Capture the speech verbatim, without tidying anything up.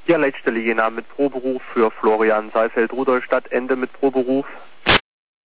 Ja, Leitstelle Jena mit Proberuf für Florian Saalfeld, Rudolstadt, Ende mit Proberuf.